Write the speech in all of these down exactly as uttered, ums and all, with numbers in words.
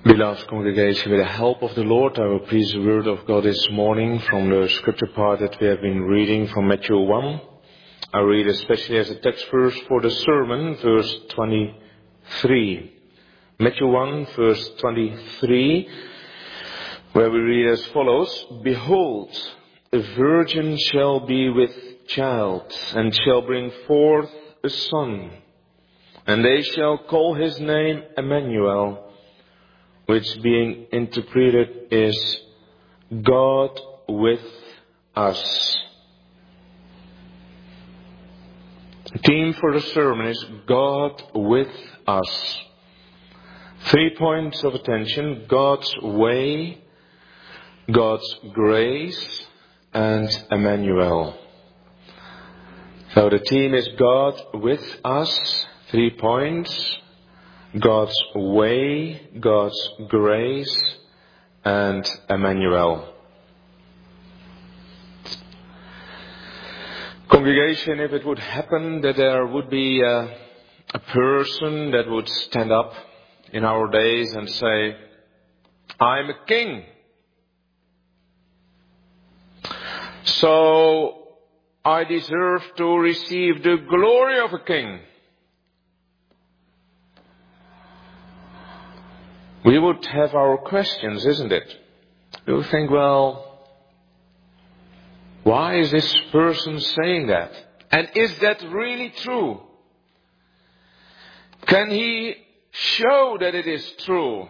Beloved congregation, with the help of the Lord, I will preach the word of God this morning from the scripture part that we have been reading from Matthew one. I read especially as a text verse for the sermon, verse twenty-three. Matthew one, verse twenty-three, where we read as follows: Behold, a virgin shall be with child, and shall bring forth a son, and they shall call his name Emmanuel, which being interpreted is God with us. The theme for the sermon is God with us. Three points of attention: God's way, God's grace, and Emmanuel. So the theme is God with us. Three points: God's way, God's grace, and Emmanuel. Congregation, if it would happen that there would be a, a person that would stand up in our days and say, I'm a king, so I deserve to receive the glory of a king, we would have our questions, isn't it? We would think, well, why is this person saying that? And is that really true? Can he show that it is true?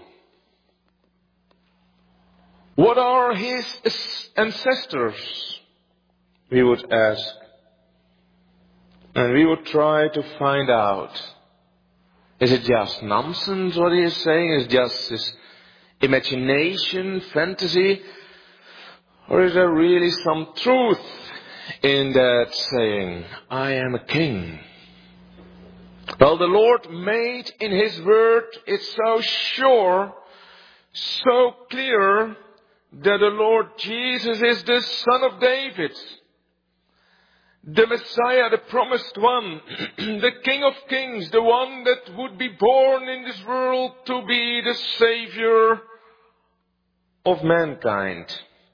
What are his ancestors? We would ask. And we would try to find out. Is it just nonsense what he is saying? Is it just his imagination, fantasy? Or is there really some truth in that saying, I am a king? Well, the Lord made in His word it so sure, so clear, that the Lord Jesus is the Son of David, the Messiah, the promised one, the King of Kings, the one that would be born in this world to be the Savior of mankind.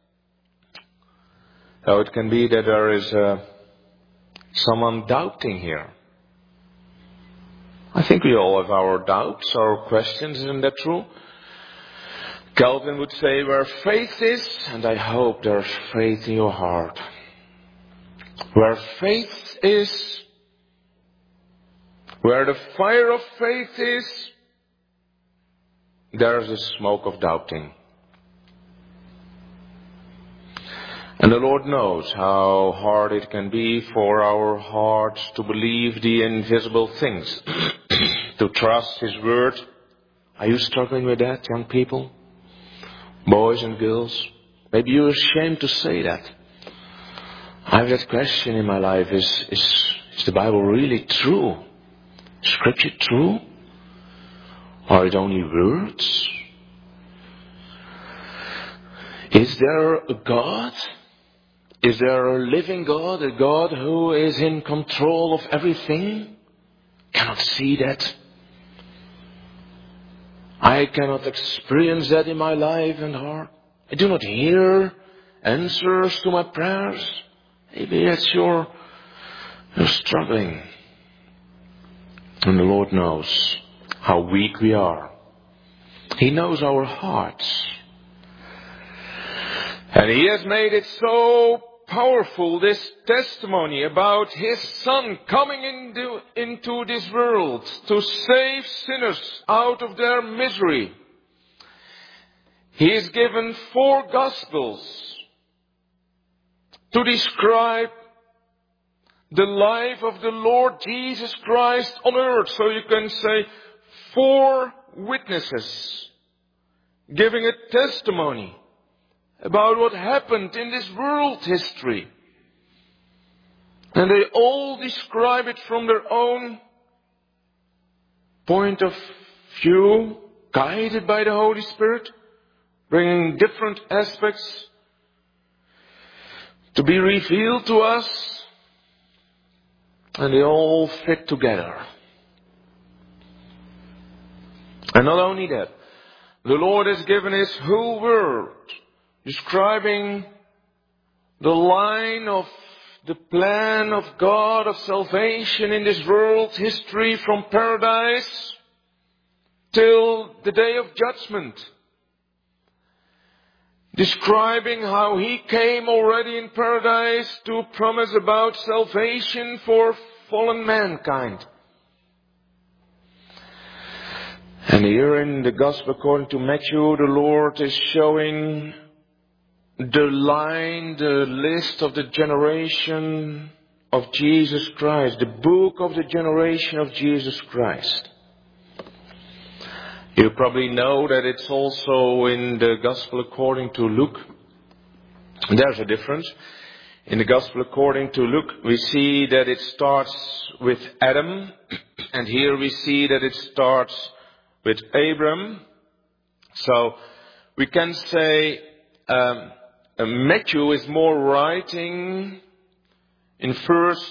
So it can be that there is uh, someone doubting here. I think we all have our doubts, our questions, isn't that true? Calvin would say, where faith is, and I hope there's faith in your heart. Where faith is, where the fire of faith is, there's the smoke of doubting. And the Lord knows how hard it can be for our hearts to believe the invisible things, to trust His word. Are you struggling with that, young people? Boys and girls? Maybe you're ashamed to say that. I have that question in my life, is, is, is the Bible really true? Scripture true? Are it only words? Is there a God? Is there a living God, a God who is in control of everything? Cannot see that. I cannot experience that in my life and heart. I do not hear answers to my prayers. Maybe that's your, you're struggling. And the Lord knows how weak we are. He knows our hearts. And He has made it so powerful, this testimony about His Son coming into, into this world to save sinners out of their misery. He has given four Gospels to describe the life of the Lord Jesus Christ on earth. So you can say four witnesses giving a testimony about what happened in this world history. And they all describe it from their own point of view, guided by the Holy Spirit, bringing different aspects to be revealed to us, and they all fit together. And not only that, the Lord has given His whole word, describing the line of the plan of God of salvation in this world history from paradise till the day of judgment. Describing how He came already in paradise to promise about salvation for fallen mankind. And here in the Gospel according to Matthew, the Lord is showing the line, the list of the generation of Jesus Christ, the book of the generation of Jesus Christ. You probably know that it's also in the Gospel according to Luke. There's a difference. In the Gospel according to Luke, we see that it starts with Adam, and here we see that it starts with Abram. So we can say um, Matthew is more writing in first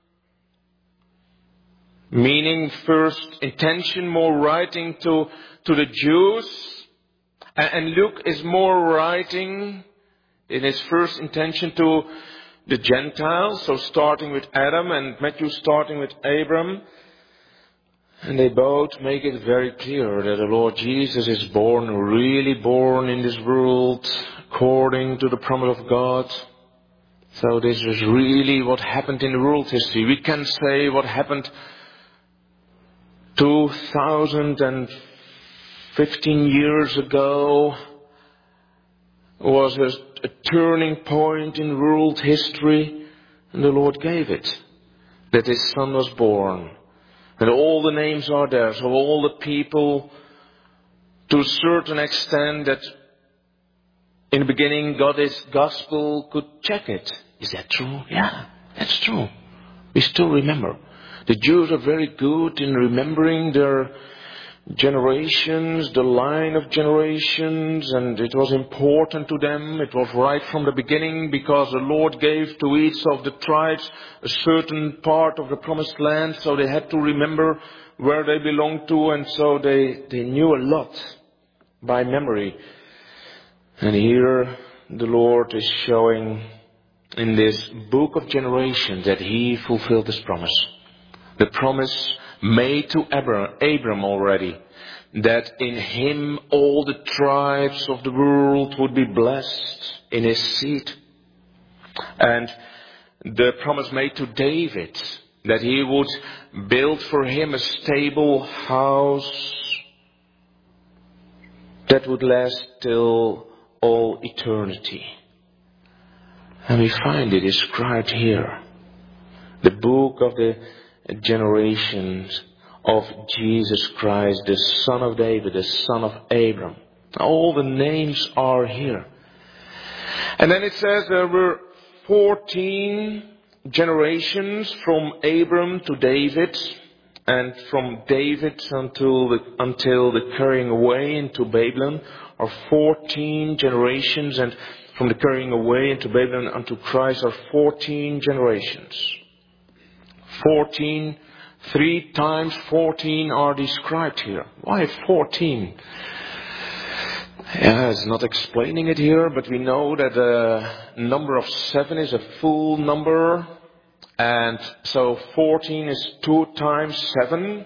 meaning, first intention, more writing to, to the Jews. And, and Luke is more writing in his first intention to the Gentiles. So starting with Adam and Matthew starting with Abram. And they both make it very clear that the Lord Jesus is born, really born in this world, according to the promise of God. So this is really what happened in the world history. We can say what happened two thousand fifteen years ago was a, a turning point in world history, and the Lord gave it, that His Son was born. And all the names are there, so all the people, to a certain extent, that in the beginning God's gospel could check it. Is that true? Yeah, that's true. We still remember. The Jews are very good in remembering their generations, the line of generations, and it was important to them. It was right from the beginning because the Lord gave to each of the tribes a certain part of the promised land, so they had to remember where they belonged to, and so they, they knew a lot by memory. And here the Lord is showing in this book of generations that He fulfilled His promise. The promise made to Abram already, that in Him all the tribes of the world would be blessed in His seed. And the promise made to David, that he would build for him a stable house that would last till all eternity. And we find it described here. The book of the generations of Jesus Christ, the Son of David, the Son of Abram. All the names are here. And then it says there were fourteen generations from Abram to David, and from David until the, until the carrying away into Babylon are fourteen generations, and from the carrying away into Babylon unto Christ are fourteen generations. Fourteen, three times fourteen are described here. Why fourteen? Yeah, it's not explaining it here, but we know that the number of seven is a full number, and so fourteen is two times seven.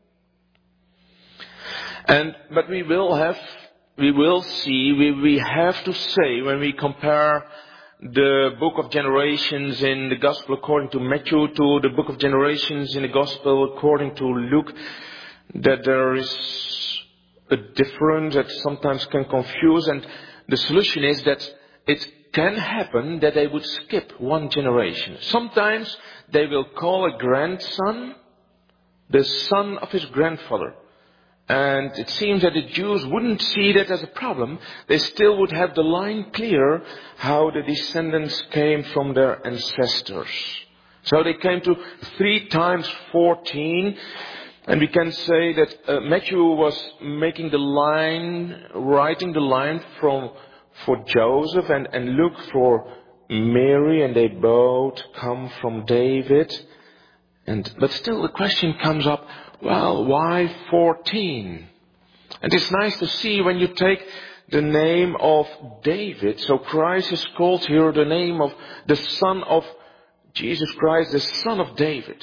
And but we will have, we will see, we we have to say when we compare the book of generations in the Gospel according to Matthew to the book of generations in the Gospel according to Luke, that there is a difference that sometimes can confuse, and the solution is that it can happen that they would skip one generation. Sometimes they will call a grandson the son of his grandfather. And it seems that the Jews wouldn't see that as a problem. They still would have the line clear how the descendants came from their ancestors. So they came to three times fourteen. And we can say that uh, Matthew was making the line, writing the line from for Joseph, and, and Luke for Mary, and they both come from David. And but still the question comes up, well, why fourteen? And it's nice to see when you take the name of David. So Christ is called here the name of the Son of Jesus Christ, the Son of David.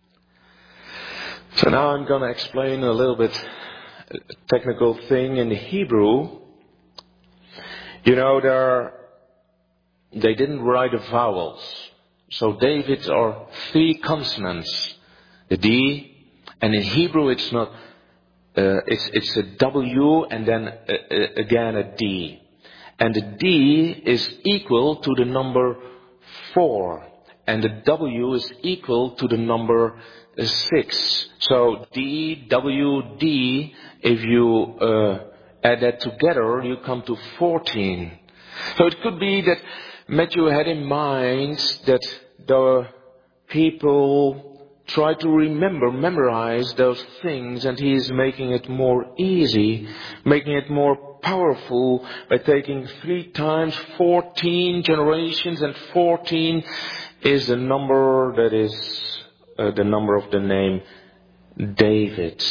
So now I'm going to explain a little bit a technical thing in the Hebrew. You know, there they didn't write the vowels. So David's are three consonants. The D, and in Hebrew it's not, uh, it's, it's a W and then a, a, again a D. And the D is equal to the number four. And the W is equal to the number six. So D, W, D, if you uh, add that together, you come to fourteen. So it could be that Matthew had in mind that the people try to remember, memorize those things, and he is making it more easy, making it more powerful by taking three times fourteen generations, and fourteen is the number that is uh, the number of the name David.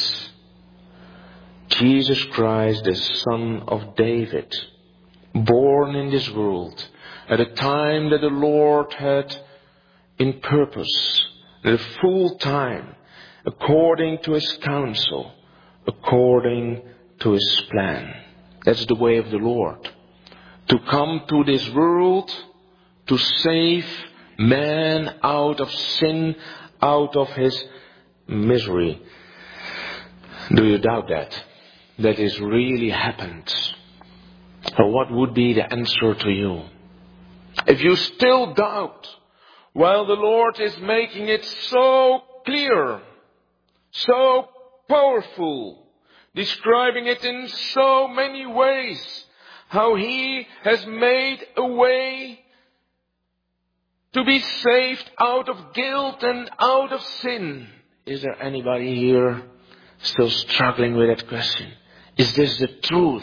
Jesus Christ, the Son of David, born in this world at a time that the Lord had in purpose, at a full time, according to his counsel, according to his plan. That's the way of the Lord. To come to this world to save man out of sin, out of his misery. Do you doubt that? That is really happened? Or what would be the answer to you? If you still doubt, well, the Lord is making it so clear, so powerful, describing it in so many ways, how he has made a way to be saved out of guilt and out of sin. Is there anybody here still struggling with that question? Is this the truth?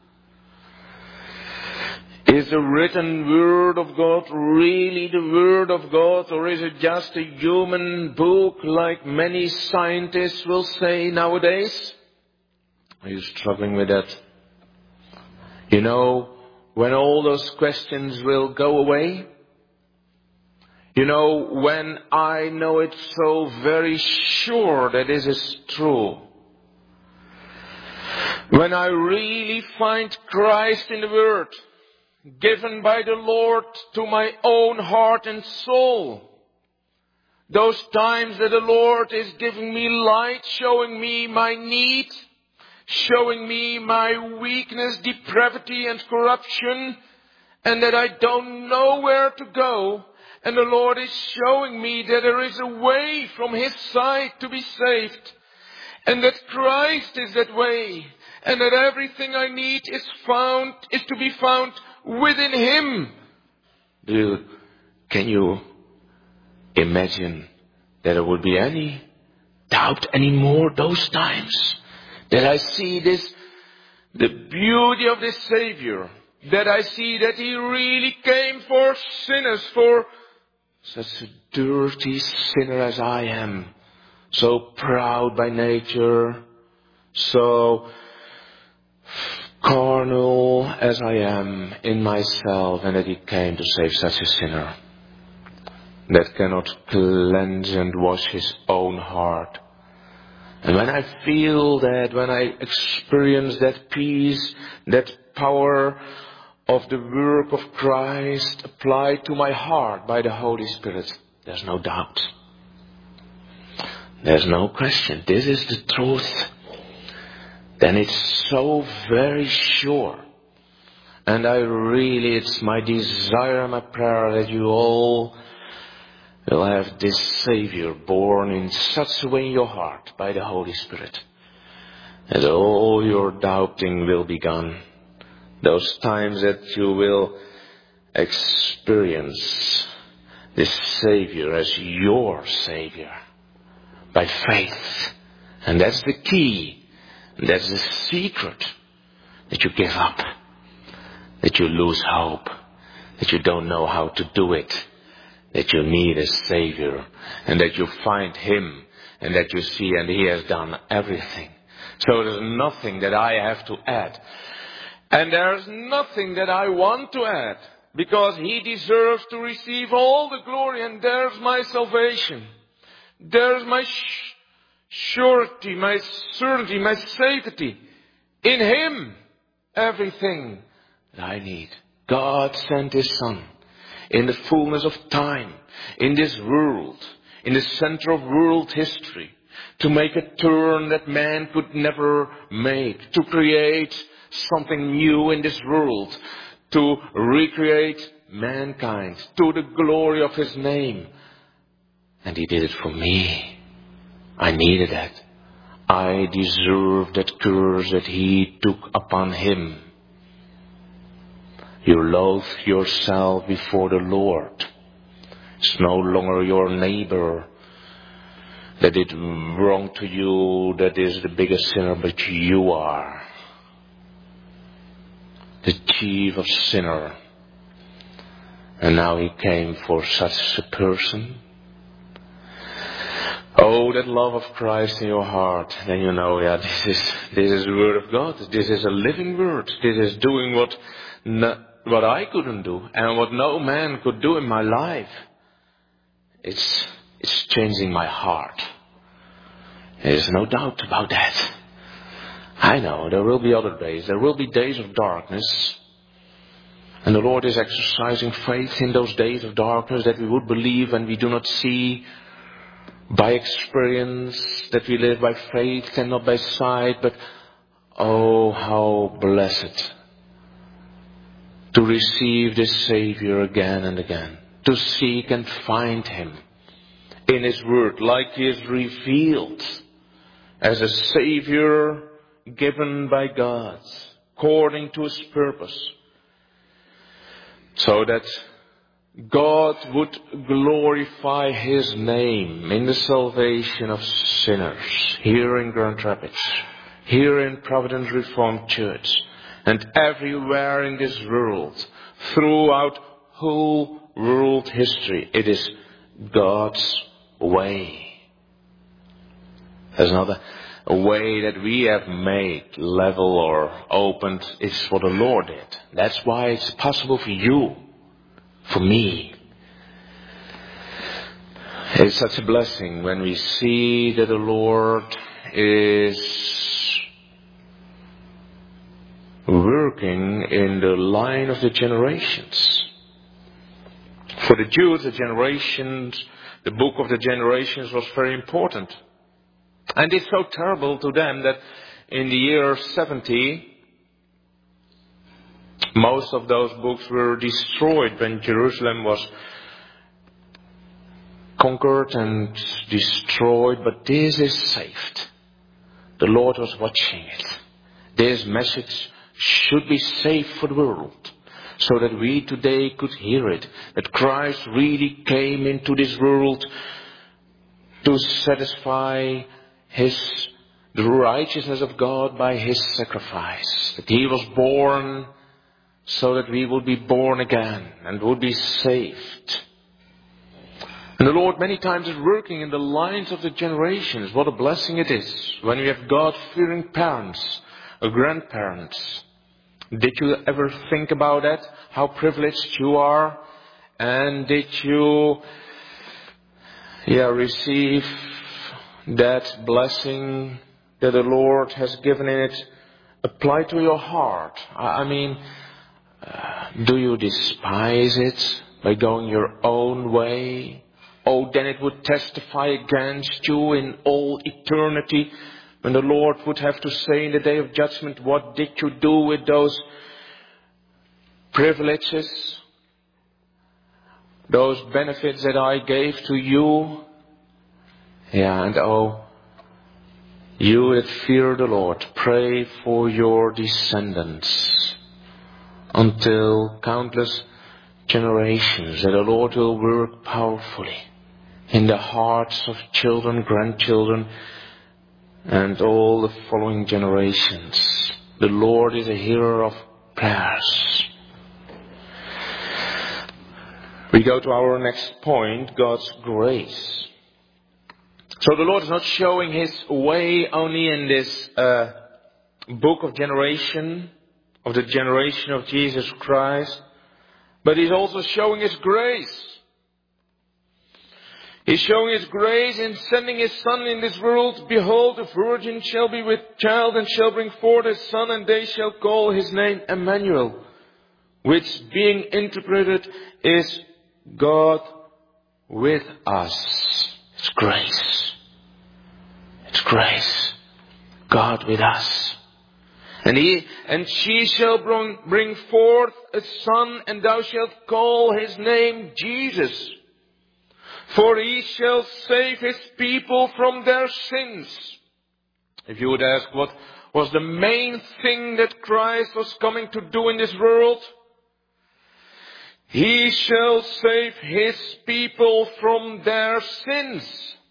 Is the written word of God really the word of God, or is it just a human book like many scientists will say nowadays? Are you struggling with that? You know, when all those questions will go away? You know, when I know it so very sure that this is true. When I really find Christ in the Word, given by the Lord to my own heart and soul. Those times that the Lord is giving me light, showing me my need, showing me my weakness, depravity and corruption, and that I don't know where to go. And the Lord is showing me that there is a way from His side to be saved. And that Christ is that way. And that everything I need is found, is to be found within Him. Do you, can you imagine that there would be any doubt anymore those times? That I see this, the beauty of this Savior. That I see that He really came for sinners, for such a dirty sinner as I am. So proud by nature, so carnal as I am in myself, and that He came to save such a sinner that cannot cleanse and wash his own heart. And when I feel that, when I experience that peace, that power of the work of Christ applied to my heart by the Holy Spirit, there's no doubt. There's no question. This is the truth. Then it's so very sure. And I really, it's my desire and my prayer that you all will have this Savior born in such a way in your heart by the Holy Spirit, that all your doubting will be gone. Those times that you will experience this Savior as your Savior by faith. And that's the key. That's the secret. That you give up. That you lose hope. That you don't know how to do it. That you need a Savior. And that you find Him. And that you see, and He has done everything. So there's nothing that I have to add. And there's nothing that I want to add. Because He deserves to receive all the glory, and there's my salvation. There's my sh- surety, my certainty, my safety. In Him, everything that I need. God sent His Son in the fullness of time, in this world, in the center of world history, to make a turn that man could never make, to create something new in this world, to recreate mankind to the glory of His name. And He did it for me. I needed that. I deserved that curse that He took upon Him. You loathe yourself before the Lord. It's no longer your neighbor that did wrong to you that is the biggest sinner, but you are the chief of sinner. And now He came for such a person. Oh, that love of Christ in your heart. Then you know, yeah, this is this is the Word of God. This is a living Word. This is doing what no, what I couldn't do and what no man could do in my life. It's it's changing my heart. There's no doubt about that. I know there will be other days. There will be days of darkness. And the Lord is exercising faith in those days of darkness, that we would believe when we do not see, by experience, that we live by faith and not by sight. But oh, how blessed to receive this Savior again and again, to seek and find Him in His Word, like He is revealed as a Savior given by God, according to His purpose, so that God would glorify His name in the salvation of sinners here in Grand Rapids, here in Providence Reformed Church, and everywhere in this world, throughout whole world history. It is God's way. There's not a, a way that we have made level or opened. It's what the Lord did. That's why it's possible for you, for me. It's such a blessing when we see that the Lord is working in the line of the generations. For the Jews, the generations, the book of the generations was very important. And it's so terrible to them that in the year seventy, most of those books were destroyed when Jerusalem was conquered and destroyed. But this is saved. The Lord was watching it. This message should be safe for the world, so that we today could hear it, that Christ really came into this world to satisfy His, the righteousness of God by His sacrifice, that He was born so that we would be born again and would be saved. And the Lord many times is working in the lines of the generations. What a blessing it is when we have God-fearing parents or grandparents. Did you ever think about that? How privileged you are? And did you yeah, receive that blessing that the Lord has given in it applied to your heart? I mean, uh, do you despise it by going your own way? Oh, then it would testify against you in all eternity, when the Lord would have to say in the day of judgment, what did you do with those privileges, those benefits that I gave to you? Yeah, and oh, you that fear the Lord, pray for your descendants until countless generations, that the Lord will work powerfully in the hearts of children, grandchildren, and all the following generations. The Lord is a hearer of prayers. We go to our next point, God's grace. So the Lord is not showing His way only in this uh, book of generation, of the generation of Jesus Christ, but He's also showing His grace. He's showing His grace in sending His Son in this world. Behold, the virgin shall be with child and shall bring forth a son, and they shall call His name Emmanuel, which being interpreted is God with us. It's grace. It's grace. God with us. And he and she shall bring, bring forth a son, and thou shalt call his name Jesus. For he shall save his people from their sins. If you would ask what was the main thing that Christ was coming to do in this world, he shall save his people from their sins.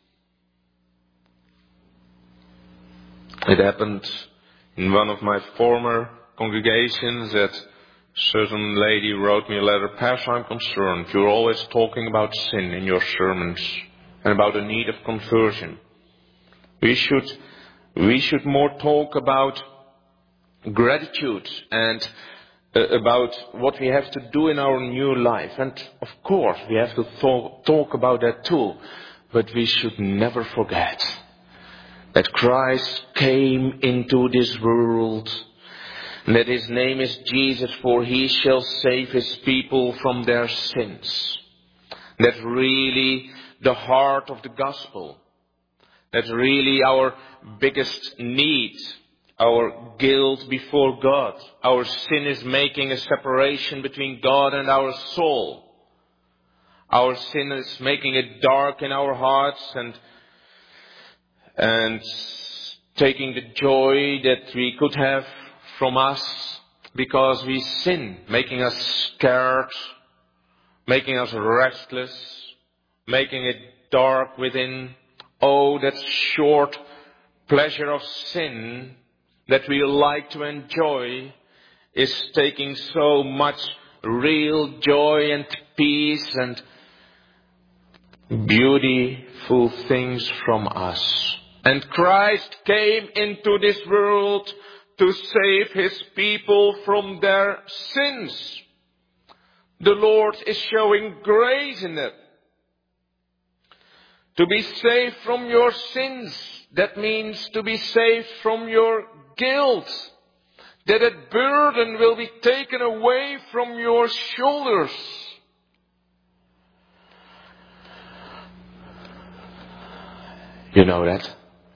It happened in one of my former congregations that a certain lady wrote me a letter. Pastor, I'm concerned. You're always talking about sin in your sermons and about the need of conversion. We should, we should more talk about gratitude and uh, about what we have to do in our new life. And of course, we have to th- talk about that too. But we should never forget that Christ came into this world, and that His name is Jesus, for He shall save His people from their sins. That's really the heart of the gospel. That's really our biggest need, our guilt before God. Our sin is making a separation between God and our soul. Our sin is making it dark in our hearts and and taking the joy that we could have from us because we sin, making us scared, making us restless, making it dark within. Oh, that short pleasure of sin that we like to enjoy is taking so much real joy and peace and beautiful things from us. And Christ came into this world to save His people from their sins. The Lord is showing grace in it. To be saved from your sins, that means to be saved from your guilt. That a burden will be taken away from your shoulders. You know that?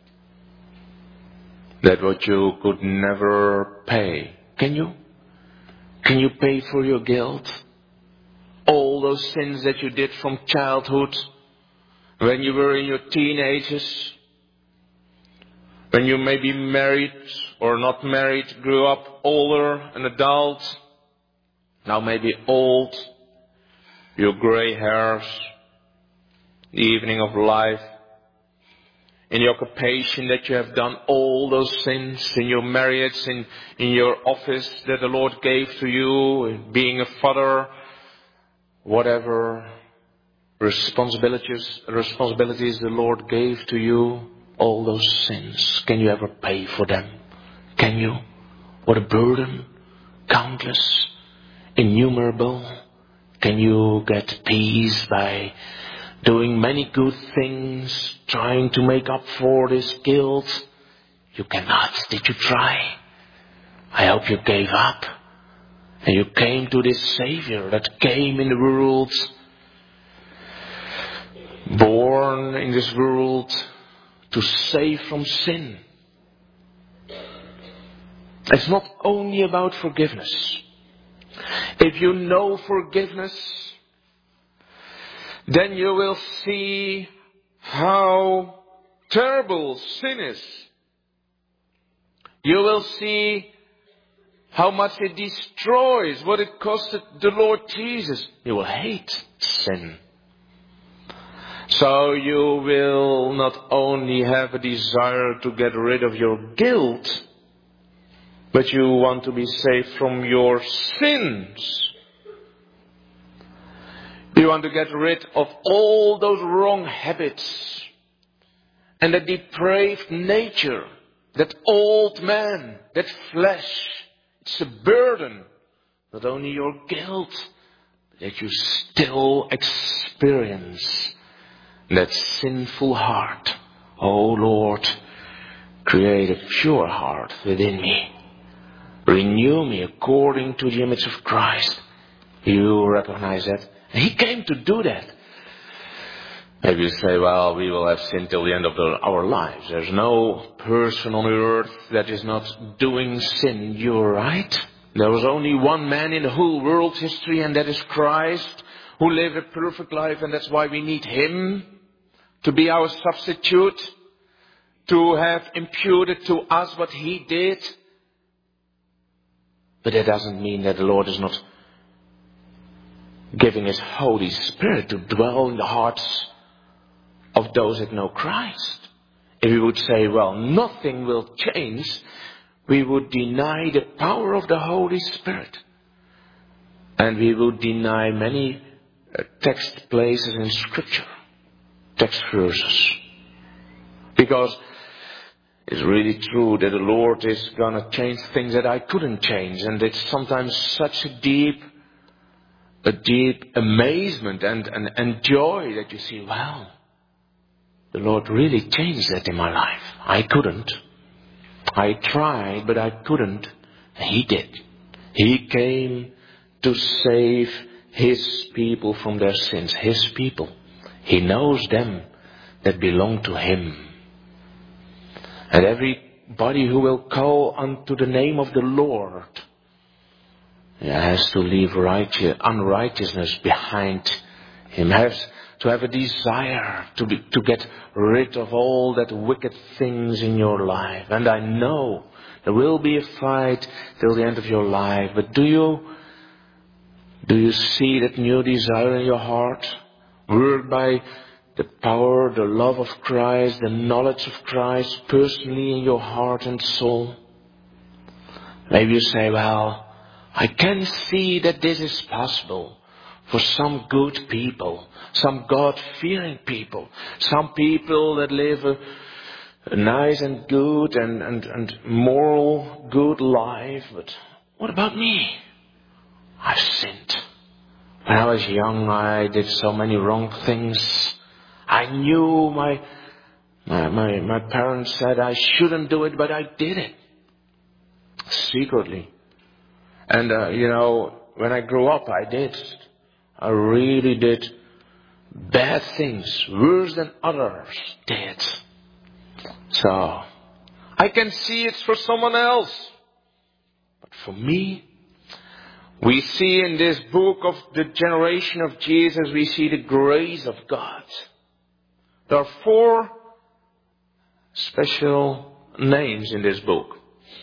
That what you could never pay. Can you? Can you pay for your guilt? All those sins that you did from childhood, when you were in your teenagers, when you may be married or not married, grew up older, an adult, now maybe old, your gray hairs, the evening of life, in your occupation that you have done all those sins, in your marriage, in, in your office that the Lord gave to you, in being a father, whatever responsibilities, responsibilities the Lord gave to you, all those sins. Can you ever pay for them? Can you? What a burden. Countless. Innumerable. Can you get peace by doing many good things, trying to make up for this guilt? You cannot. Did you try? I hope you gave up. And you came to this Savior that came in the world, born in this world to save from sin. It's not only about forgiveness. If you know forgiveness, then you will see how terrible sin is. You will see how much it destroys, what it costed the Lord Jesus. You will hate sin. So you will not only have a desire to get rid of your guilt, but you want to be saved from your sins. You want to get rid of all those wrong habits And that depraved nature, that old man, that flesh, it's a burden. Not only your guilt, but that you still experience that sinful heart. Oh Lord, create a pure heart within me. Renew me according to the image of Christ. You recognize that? And He came to do that. Maybe you say, well, we will have sin till the end of the, our lives. There's no person on earth that is not doing sin. You're right. There was only one man in the whole world's history, and that is Christ, who lived a perfect life, and that's why we need Him to be our substitute, to have imputed to us what He did. But that doesn't mean that the Lord is not giving His Holy Spirit to dwell in the hearts of those that know Christ. If we would say, well, nothing will change, we would deny the power of the Holy Spirit. And we would deny many uh, text places in Scripture, text verses. Because it's really true that the Lord is going to change things that I couldn't change. And it's sometimes such a deep, a deep amazement and, and, and joy that you see, wow, the Lord really changed that in my life. I couldn't. I tried, but I couldn't. He did. He came to save His people from their sins. His people. He knows them that belong to Him. And everybody who will call unto the name of the Lord has to leave righteous, unrighteousness behind him. Has to have a desire to be, to get rid of all that wicked things in your life. And I know there will be a fight till the end of your life. But do you, do you see that new desire in your heart? Worked by the power, the love of Christ, the knowledge of Christ personally in your heart and soul. Maybe you say, well, I can see that this is possible for some good people, some God-fearing people, some people that live a, a nice and good and, and, and moral good life. But what about me? I've sinned. When I was young, I did so many wrong things. I knew my, my, my, my parents said I shouldn't do it, but I did it. Secretly. And, uh, you know, when I grew up, I did. I really did bad things, worse than others did. So, I can see it's for someone else. But for me, we see in this book of the generation of Jesus, we see the grace of God. There are four special names in this book.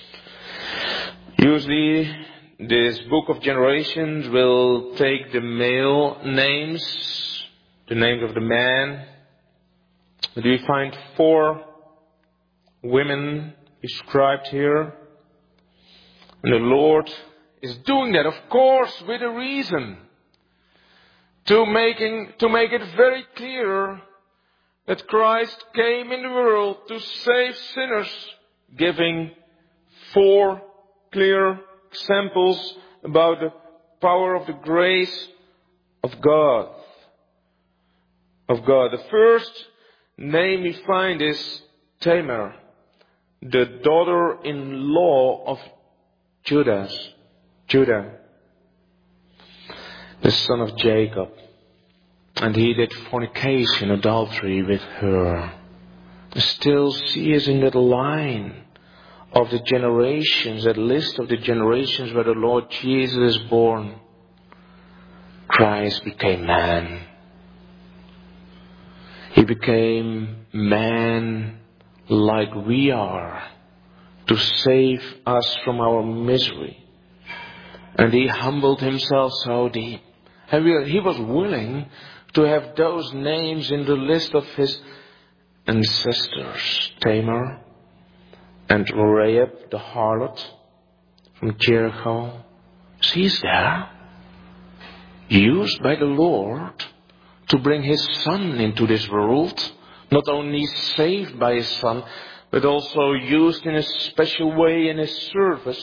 Usually, this book of generations will take the male names, the names of the man. But we find four women described here. And the Lord is doing that, of course, with a reason. To making, to make it very clear that Christ came in the world to save sinners, giving four clear examples about the power of the grace of God. Of God. The first name we find is Tamar, the daughter-in-law of Judah. Judah, the son of Jacob. And he did fornication, adultery with her. Still, she is in that line of the generations, that list of the generations where the Lord Jesus is born. Christ became man. He became man like we are to save us from our misery. And He humbled Himself so deep. And we, He was willing to have those names in the list of His ancestors. Tamar and Rahab, the harlot from Jericho. She's there. Used by the Lord to bring His Son into this world Not only saved by his Son, but also used in a special way in his service.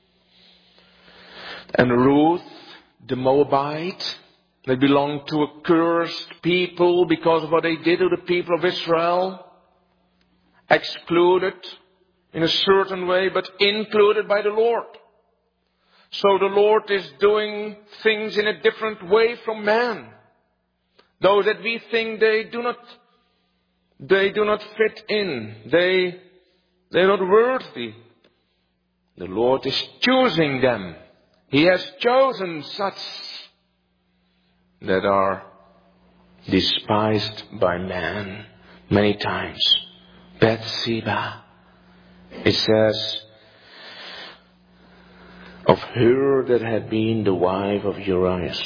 And Ruth, the Moabite, they belonged to a cursed people because of what they did to the people of Israel. Excluded in a certain way, but included by the Lord. So the Lord is doing things in a different way from man. Though that we think they do not, they do not fit in. They, they're not worthy. The Lord is choosing them. He has chosen such that are despised by man many times. Bathsheba, it says, of her that had been the wife of Uriah.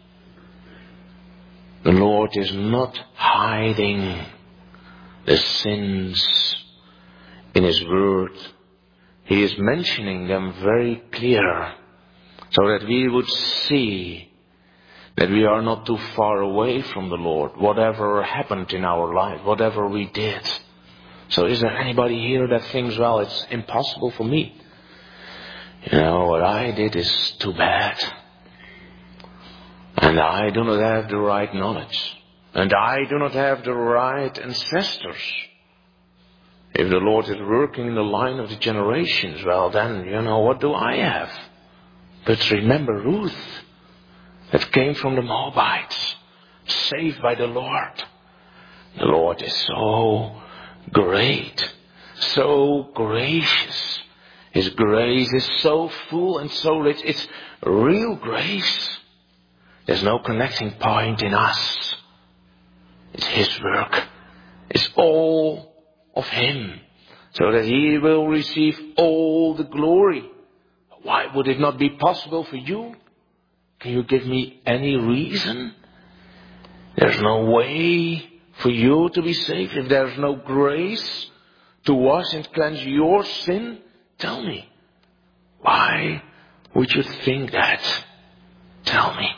The Lord is not hiding the sins in His Word. He is mentioning them very clear, so that we would see that we are not too far away from the Lord, whatever happened in our life, whatever we did. So is there anybody here that thinks, well, it's impossible for me? You know, what I did is too bad. And I do not have the right knowledge. And I do not have the right ancestors. If the Lord is working in the line of the generations, well then, you know, what do I have? But remember Ruth, that came from the Moabites, saved by the Lord. The Lord is so great, so gracious. His grace is so full and so rich. It's real grace. There's no connecting point in us. It's His work. It's all of Him. So that He will receive all the glory. Why would it not be possible for you? Can you give me any reason? There's no way for you to be saved. If there's no grace to wash and cleanse your sin, tell me. Why would you think that? Tell me.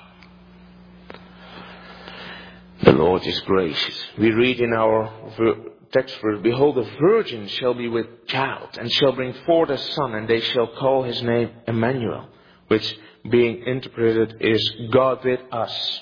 The Lord is gracious. We read in our text verse, behold, a virgin shall be with child, and shall bring forth a son, and they shall call his name Emmanuel, which being interpreted is God with us.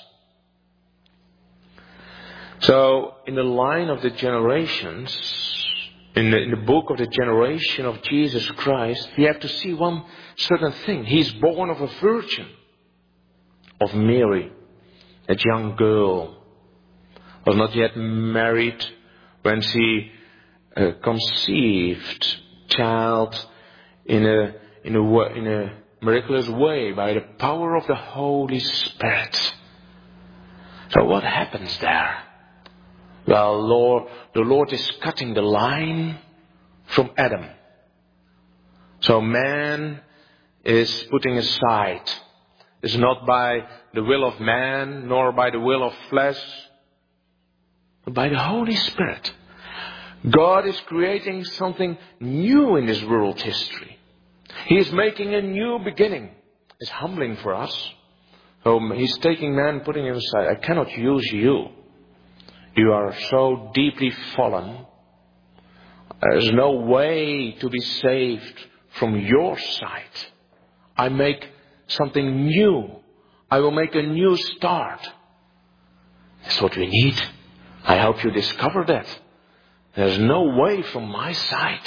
So, in the line of the generations, in the, in the book of the generation of Jesus Christ, we have to see one certain thing. He's born of a virgin, of Mary, that young girl, was not yet married when she uh, conceived child in a in a in a miraculous way by the power of the Holy Spirit. So what happens there? Well, Lord, the Lord is cutting the line from Adam. So man is putting aside. It's not by the will of man, nor by the will of flesh, but by the Holy Spirit. God is creating something new in this world history. He is making a new beginning. It's humbling for us. So He's taking man, putting him aside. I cannot use you. You are so deeply fallen. There's no way to be saved from your side. I make something new. I will make a new start. That's what we need. I hope you discover that. There's no way from my side.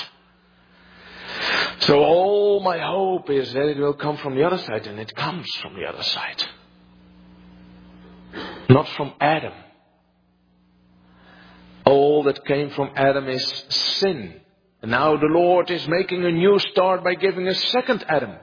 So all my hope is that it will come from the other side, and it comes from the other side. Not from Adam. All that came from Adam is sin. And now the Lord is making a new start by giving a second Adam.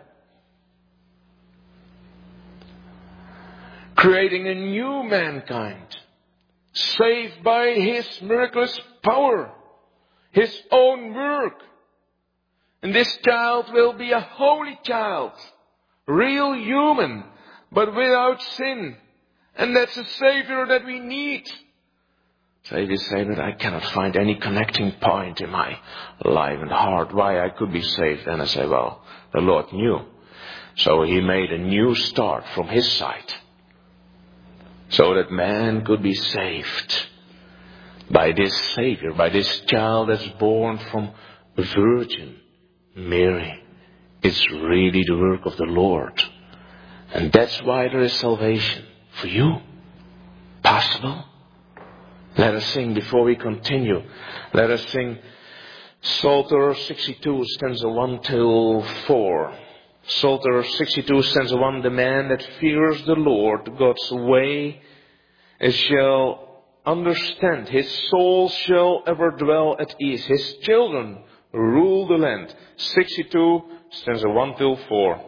Creating a new mankind. Saved by His miraculous power. His own work. And this child will be a holy child. Real human. But without sin. And that's the Savior that we need. So if you say that I cannot find any connecting point in my life and heart why I could be saved, then I say, well, the Lord knew. So He made a new start from His side. So that man could be saved. by this Savior, by this child that's born from a virgin, Mary. It's really the work of the Lord. And that's why there is salvation for you. Possible. Let us sing before we continue. Let us sing Psalter sixty-two, stanza one till four. Psalter sixty-two, stanza one. The man that fears the Lord, God's way, shall understand. His soul shall ever dwell at ease. His children rule the land. sixty-two, stanza one till four.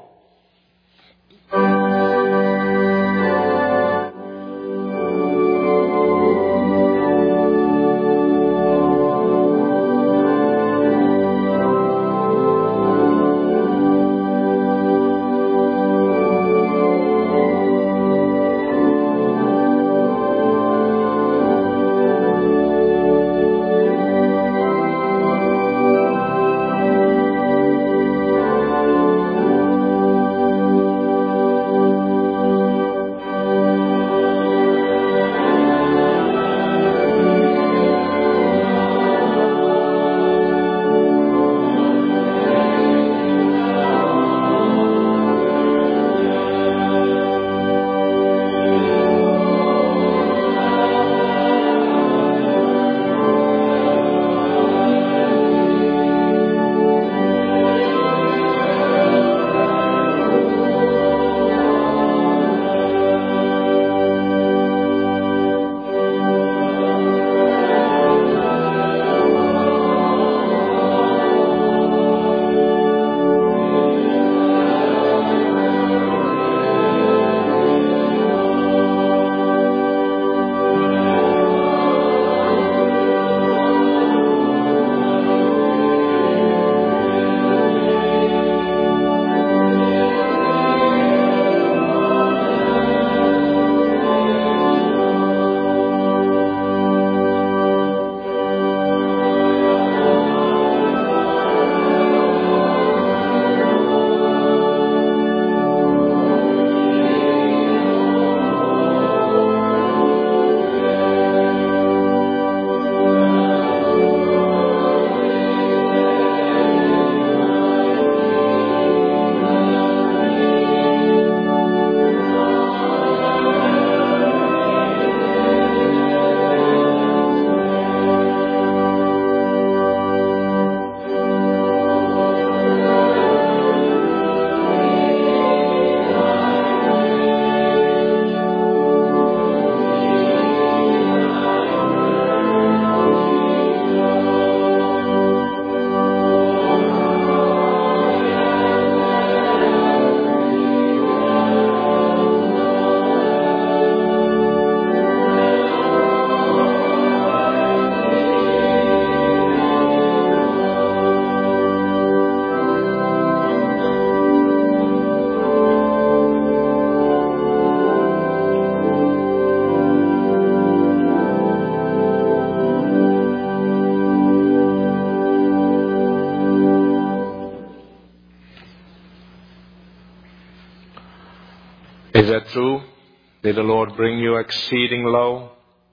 Is that true? Did the Lord bring you exceeding low?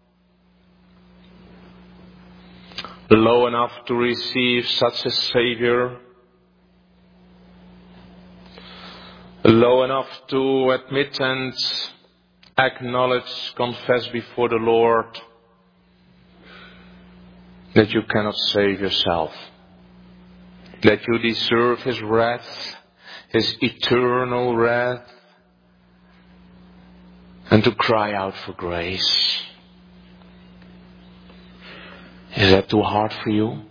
Low enough to receive such a Savior? Low enough to admit and acknowledge, confess before the Lord that you cannot save yourself, that you deserve His wrath, His eternal wrath, and to cry out for grace. Is that too hard for you?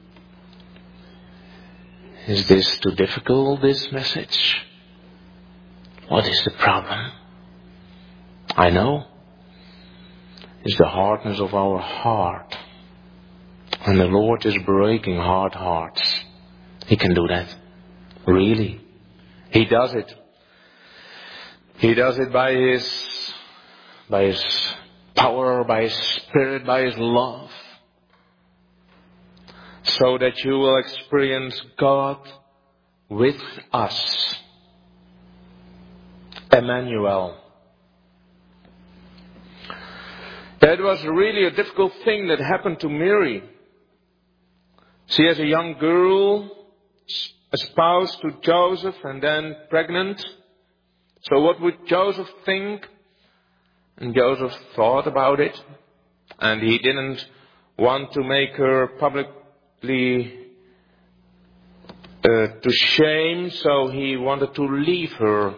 Is this too difficult, this message? What is the problem? I know. It's the hardness of our heart. And the Lord is breaking hard hearts. He can do that. Really. He does it. He does it by His, by His power, by His Spirit, by His love. So that you will experience God with us. Emmanuel. That was really a difficult thing that happened to Mary. She as a young girl, espoused to Joseph and then pregnant. So what would Joseph think? And Joseph thought about it. And he didn't want to make her publicly uh, to shame, so he wanted to leave her.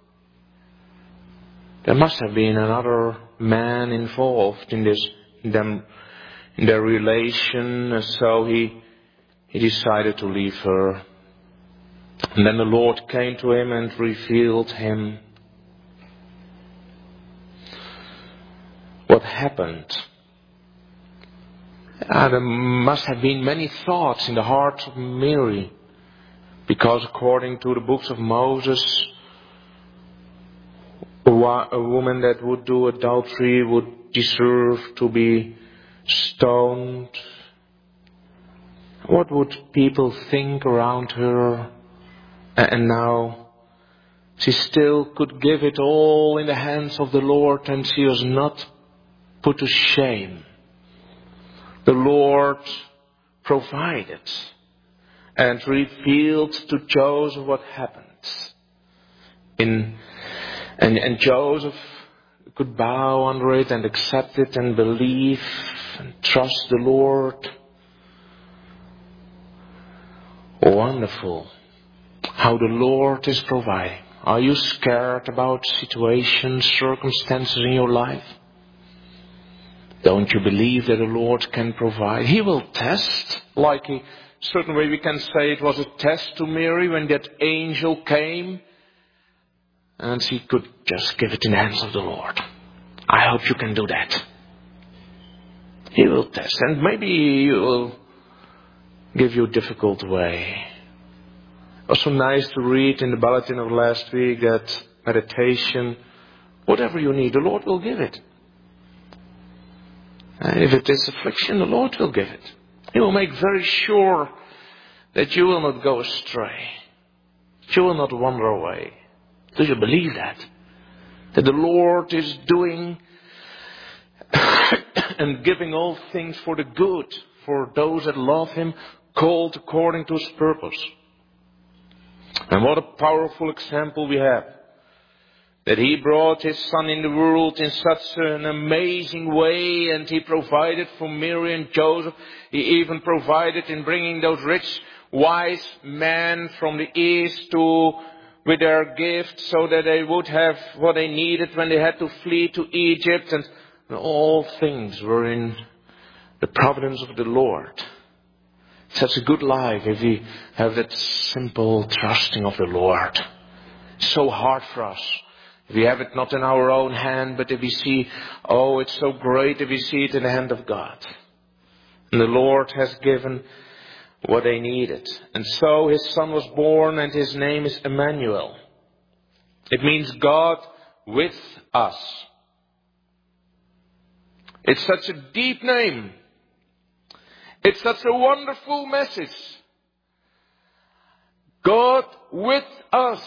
There must have been another man involved in this, in them, in their relation, so he, he decided to leave her. And then the Lord came to him and revealed him. What happened? Ah, there must have been many thoughts in the heart of Mary, because according to the books of Moses, a woman that would do adultery would deserve to be stoned. What would people think around her? And now she still could give it all in the hands of the Lord, and she was not put to shame. The Lord provided and revealed to Joseph what happened. In, and, and Joseph could bow under it and accept it and believe and trust the Lord. Wonderful how the Lord is providing. Are you scared about situations, circumstances in your life? Don't you believe that the Lord can provide? He will test, like a certain way we can say it was a test to Mary when that angel came. And she could just give it in the hands of the Lord. I hope you can do that. He will test. And maybe He will give you a difficult way. Also nice to read in the bulletin of last week that meditation, whatever you need, the Lord will give it. And if it is affliction, the Lord will give it. He will make very sure that you will not go astray. You will not wander away. Do you believe that? That the Lord is doing and giving all things for the good, for those that love Him, called according to His purpose. And what a powerful example we have. That He brought His Son in the world in such an amazing way, and He provided for Mary and Joseph. He even provided in bringing those rich, wise men from the east to with their gifts, so that they would have what they needed when they had to flee to Egypt. And all things were in the providence of the Lord. Such a good life if we have that simple trusting of the Lord. It's so hard for us. If we have it not in our own hand, but if we see, oh, it's so great if we see it in the hand of God. And the Lord has given what they needed. And so His Son was born, and His name is Emmanuel. It means God with us. It's such a deep name. It's such a wonderful message. God with us.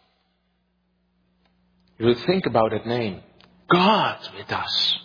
You will think about that name. God with us.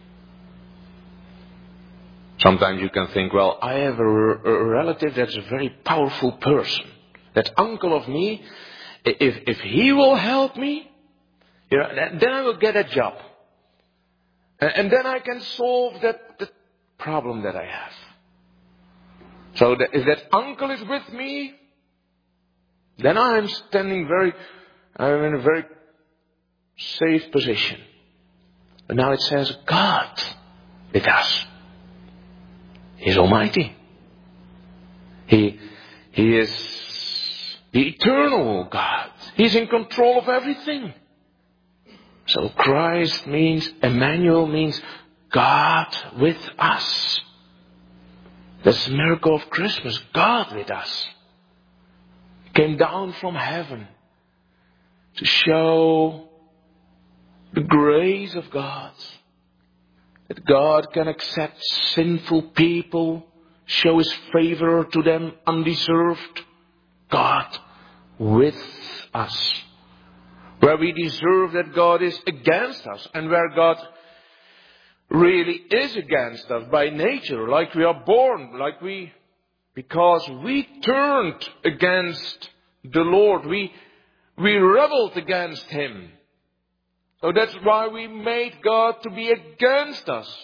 Sometimes you can think, well, I have a, a relative that's a very powerful person. That uncle of me, if, if he will help me, you know, then I will get a job. And, and then I can solve that, that problem that I have. So that if that uncle is with me, then I'm standing very, I'm in a very safe position. But now it says God with us. He's Almighty. He, he is the eternal God. He's in control of everything. So Christ means, Emmanuel means God with us. That's the miracle of Christmas. God with us. Came down from heaven to show the grace of God. That God can accept sinful people, show His favor to them undeserved. God with us. Where we deserve that God is against us, and where God really is against us by nature, like we are born, like we, because we turned against the Lord, we, we rebelled against Him. So that's why we made God to be against us.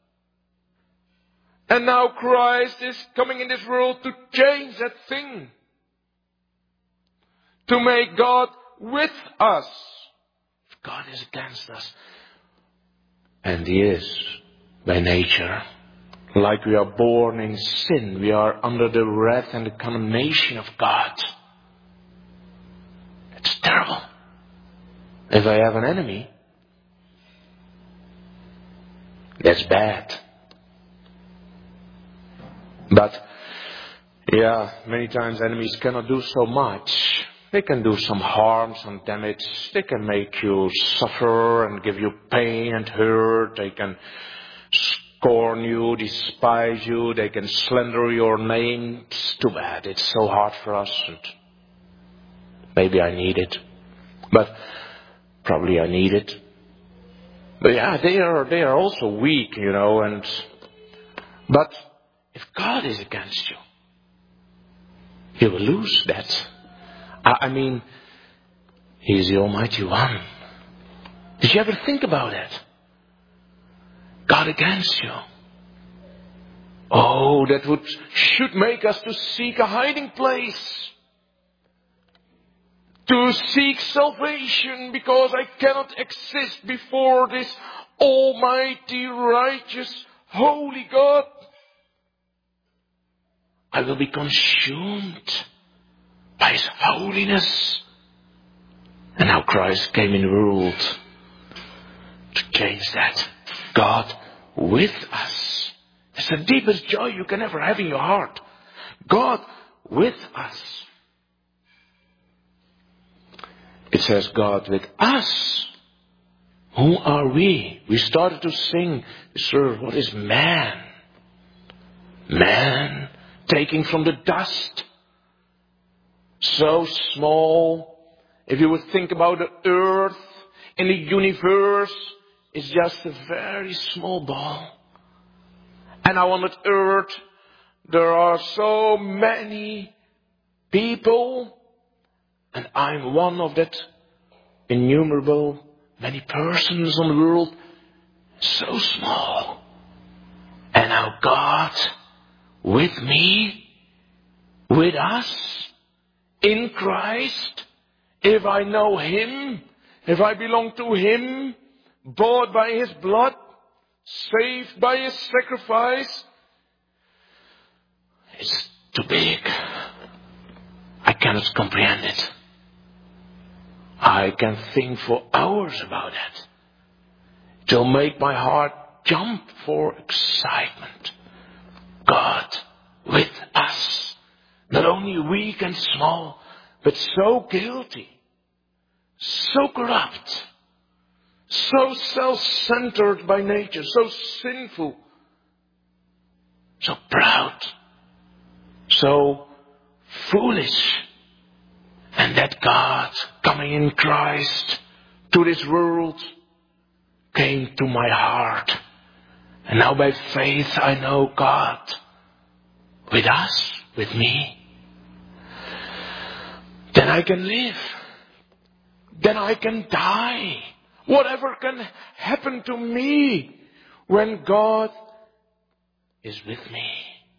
And now Christ is coming in this world to change that thing. To make God with us. God is against us. And He is by nature. Like we are born in sin, we are under the wrath and the condemnation of God. It's terrible. If I have an enemy, that's bad. But, yeah, many times enemies cannot do so much. They can do some harm, some damage. They can make you suffer and give you pain and hurt. They can scorn you, despise you. They can slander your name. It's too bad. It's so hard for us. And maybe I need it. But probably I need it. But yeah, they are, they are also weak, you know. And But if God is against you, you will lose that. I mean, He is the Almighty One. Did you ever think about that? God against you. Oh, that would should make us to seek a hiding place. To seek salvation, because I cannot exist before this Almighty, righteous, holy God. I will be consumed by His holiness. And now Christ came in the world to change that. God with us. It's the deepest joy you can ever have in your heart. God with us. It says God with us. Who are we? We started to sing, Sir, what is man? Man taking from the dust. So small. If you would think about the earth in the universe, it's just a very small ball. And now on that earth, there are so many people, and I'm one of that innumerable many persons on the world, so small. And now God with me, with us, in Christ, if I know Him, if I belong to Him, bought by His blood, saved by His sacrifice, it's too big. I cannot comprehend it. I can think for hours about it. It'll make my heart jump for excitement. God with us. Not only weak and small, but so guilty, so corrupt, so self-centered by nature, so sinful, so proud, so foolish. And that God, coming in Christ to this world, came to my heart. And now by faith I know God with us, with me. Then I can live. Then I can die. Whatever can happen to me when God is with me.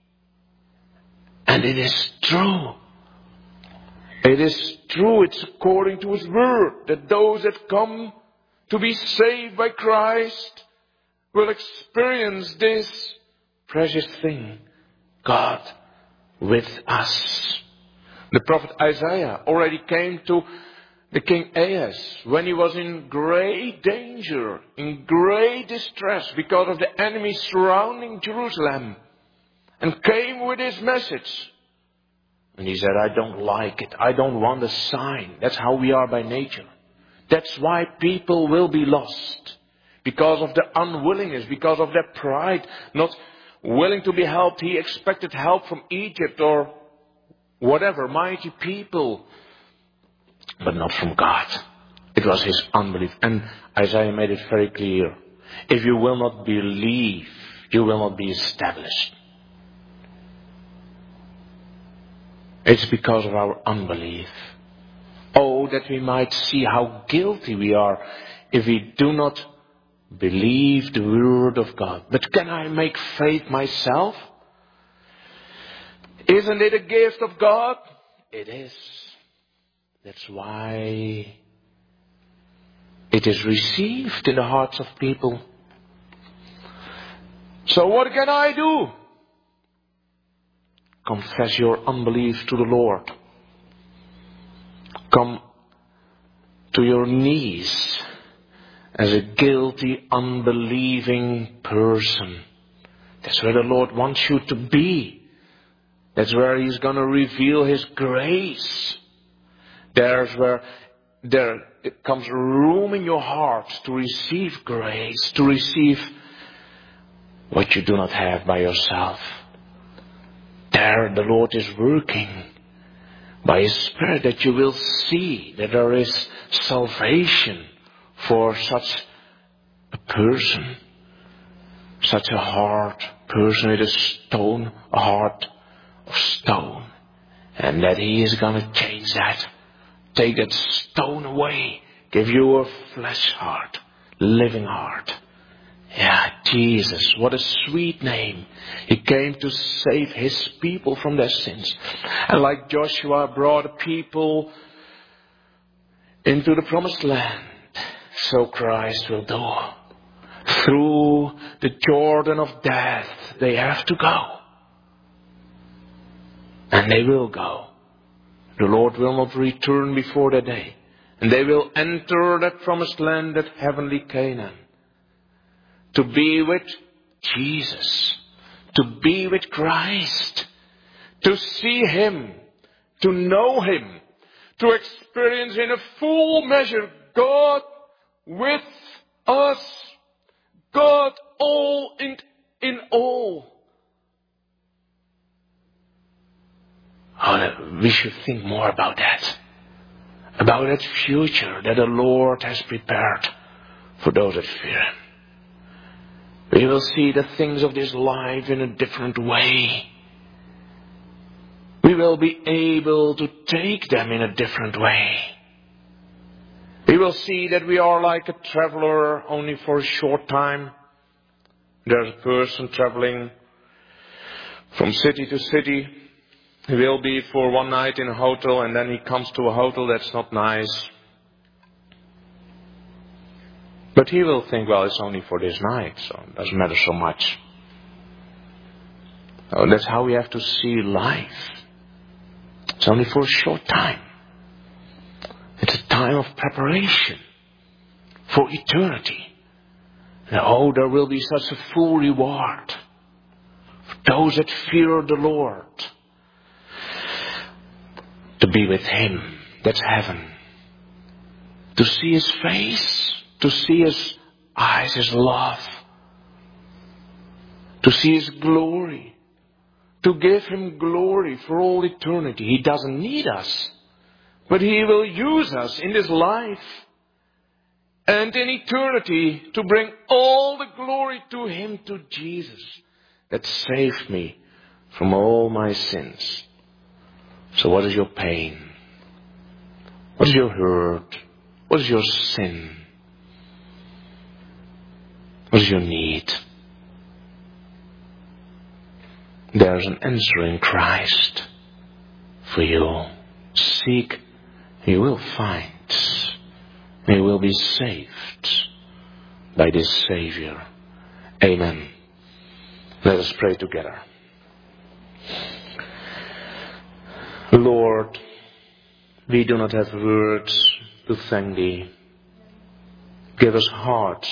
And it is true. It is true, it's according to His word, that those that come to be saved by Christ will experience this precious thing, God with us. The prophet Isaiah already came to the king Ahaz when he was in great danger, in great distress because of the enemy surrounding Jerusalem, and came with his message. And he said, I don't like it. I don't want a sign. That's how we are by nature. That's why people will be lost. Because of their unwillingness, because of their pride, not willing to be helped. He expected help from Egypt or whatever, mighty people, but not from God. It was his unbelief. And Isaiah made it very clear. If you will not believe, you will not be established. It's because of our unbelief. Oh, that we might see how guilty we are if we do not believe the word of God. But can I make faith myself? Isn't it a gift of God? It is. That's why it is received in the hearts of people. So what can I do? Confess your unbelief to the Lord. Come to your knees as a guilty, unbelieving person. That's where the Lord wants you to be. That's where He's going to reveal His grace. There's where there comes room in your heart to receive grace, to receive what you do not have by yourself. There the Lord is working by His Spirit that you will see that there is salvation for such a person, such a hard person with a stone, a heart of stone, and that He is going to change that, take that stone away, give you a flesh heart, living heart. Yeah, Jesus, what a sweet name. He came to save His people from their sins. And like Joshua brought the people into the promised land, so Christ will do. Through the Jordan of death, they have to go. And they will go. The Lord will not return before that day. And they will enter that promised land, that heavenly Canaan. To be with Jesus. To be with Christ. To see Him. To know Him. To experience in a full measure God with us. God all in, in all. Oh, we should think more about that. About that future that the Lord has prepared for those that fear Him. We will see the things of this life in a different way. We will be able to take them in a different way. We will see that we are like a traveler only for a short time. There's a person traveling from city to city. He will be for one night in a hotel, and then he comes to a hotel that's not nice. But he will think, well, it's only for this night, so it doesn't matter so much. Oh, that's how we have to see life. It's only for a short time. It's a time of preparation for eternity. And oh, there will be such a full reward for those that fear the Lord. To be with Him, that's heaven. To see His face, to see His eyes, His love. To see His glory. To give Him glory for all eternity. He doesn't need us. But He will use us in this life and in eternity to bring all the glory to Him, to Jesus, that saved me from all my sins. So what is your pain? What is your hurt? What is your sin? What is your need? There is an answer in Christ for you. Seek, you will find. You will be saved by this Savior. Amen. Let us pray together. Lord, we do not have words to thank Thee. Give us hearts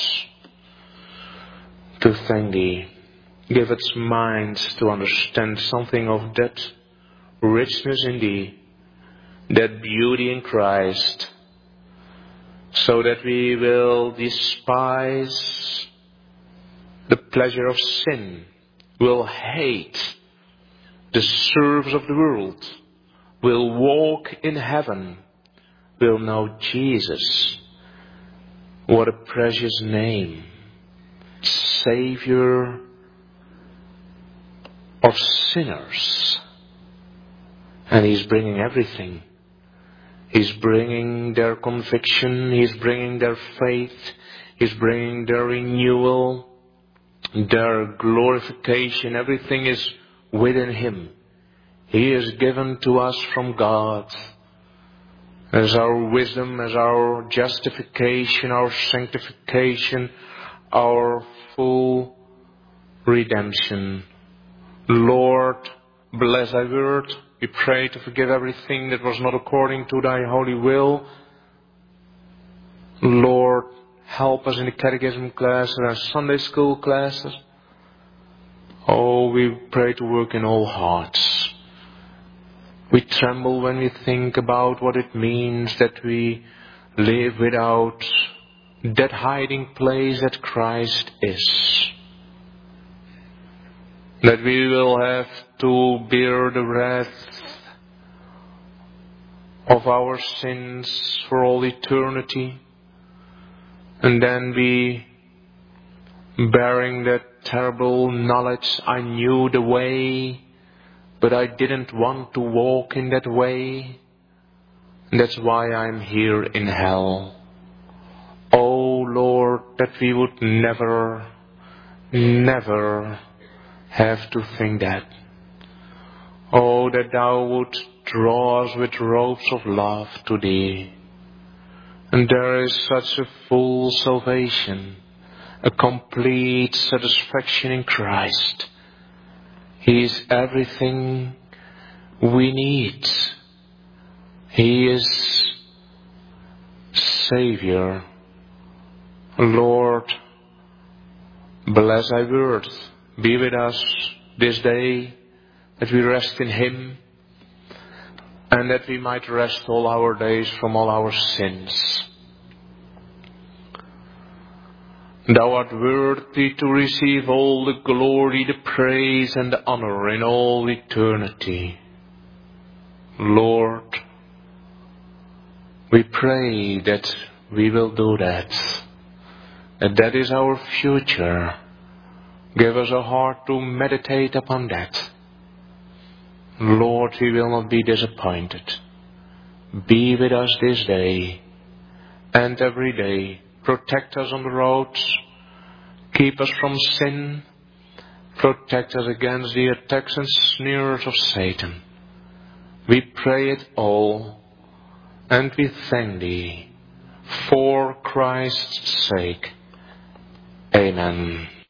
to thank Thee. Give us minds to understand something of that richness in Thee, that beauty in Christ, so that we will despise the pleasure of sin, will hate the service of the world, will walk in heaven, will know Jesus. What a precious name. Savior of sinners. And He's bringing everything. He's bringing their conviction. He's bringing their faith. He's bringing their renewal, their glorification. Everything is within Him. He is given to us from God as our wisdom, as our justification, our sanctification, our full redemption. Lord, bless Thy word. We pray to forgive everything that was not according to Thy holy will. Lord, help us in the catechism class and our Sunday school classes. Oh, we pray to work in all hearts. We tremble when we think about what it means that we live without that hiding place that Christ is. That we will have to bear the wrath of our sins for all eternity. And then be bearing that terrible knowledge, I knew the way, but I didn't want to walk in that way. And that's why I'm here in hell. Oh Lord, that we would never, never have to think that. Oh, that Thou would draw us with ropes of love to Thee. And there is such a full salvation, a complete satisfaction in Christ. He is everything we need. He is Savior. Lord, bless Thy word. Be with us this day, that we rest in Him, and that we might rest all our days from all our sins. Thou art worthy to receive all the glory, the praise and the honor in all eternity. Lord, we pray that we will do that, that that is our future. Give us a heart to meditate upon that. Lord, we will not be disappointed. Be with us this day and every day. Protect us on the roads. Keep us from sin. Protect us against the attacks and snares of Satan. We pray it all, and we thank Thee for Christ's sake. Amen.